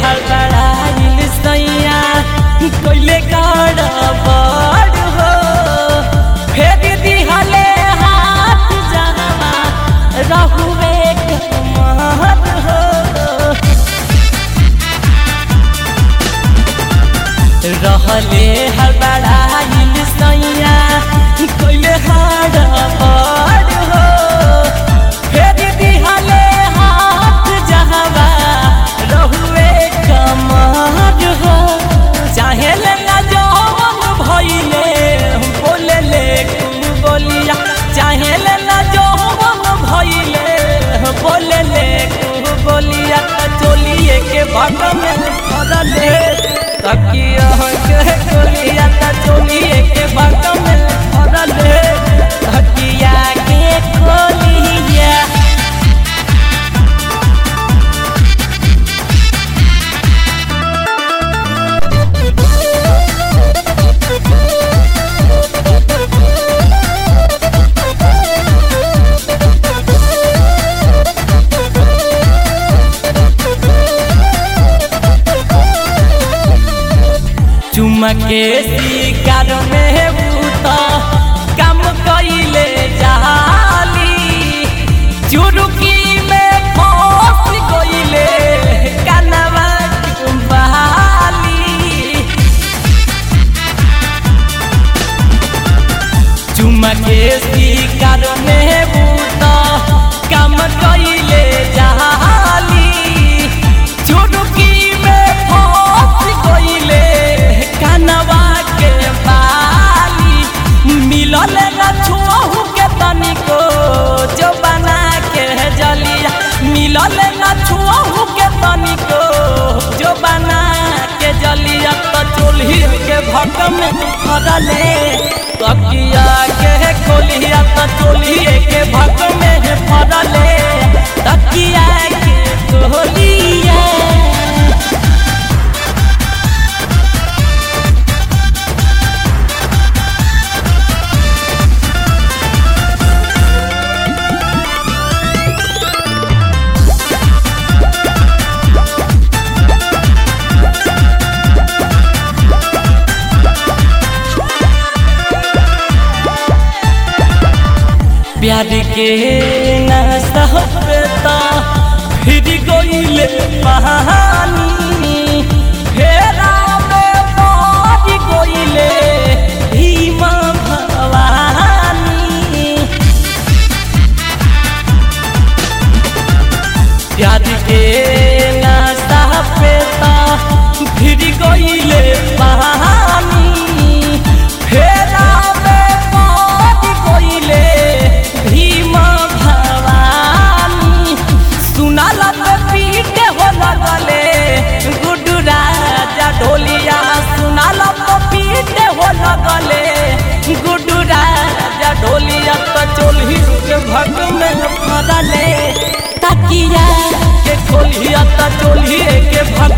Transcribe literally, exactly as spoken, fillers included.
हड़बड़ाइल सैया कोइले गड़बड़ हो फेर दिहले हाथ जहवा रहुए कमर हो रहले हड़बड़ाइल सैया कोइले हड़बड़ हो फेर दिहले हाथ जहवा रहुए कमर हो चाहे ना जौन भइले बोले ले बोलिया चाहे ना जौन भइले बोले ले बोलिया चोलिए के भाग में फरले तकिया के गोलिया चोलिए के भाग में फरले तकिया के गोलिया चुमा के शिकार में बूता कम कइले जाली चुरुकी में फंस गइले कनवा बहाली चुमा के शिकार में बूता कम कइले जाली चुरुकी में फंस गइले कनवा के बाली मिलल न छुअहु के तनिको जो बना के जलिया मिलल न छुअहु के तनिको जो बना के जलिया तो चोली के भक में फरले तकिया के खोलिया तो चोली के भक में फरले तकिया के खोलिया प्यार के नशा पेता फिर गइले पानी फेरा में पड़ गइले भीमा भवानी प्यार के नशा पेता फिर गइले पानी फेरा में पड़ गइले भीमा भवानी सुनाल पीट हो लगले गुड्डू राजा ढोलिया सुनाल पीट हो लगले गुड्डू राजा ढोलिया तो चोली के भग में फरले तकिया के खोलिया तो चोली के भग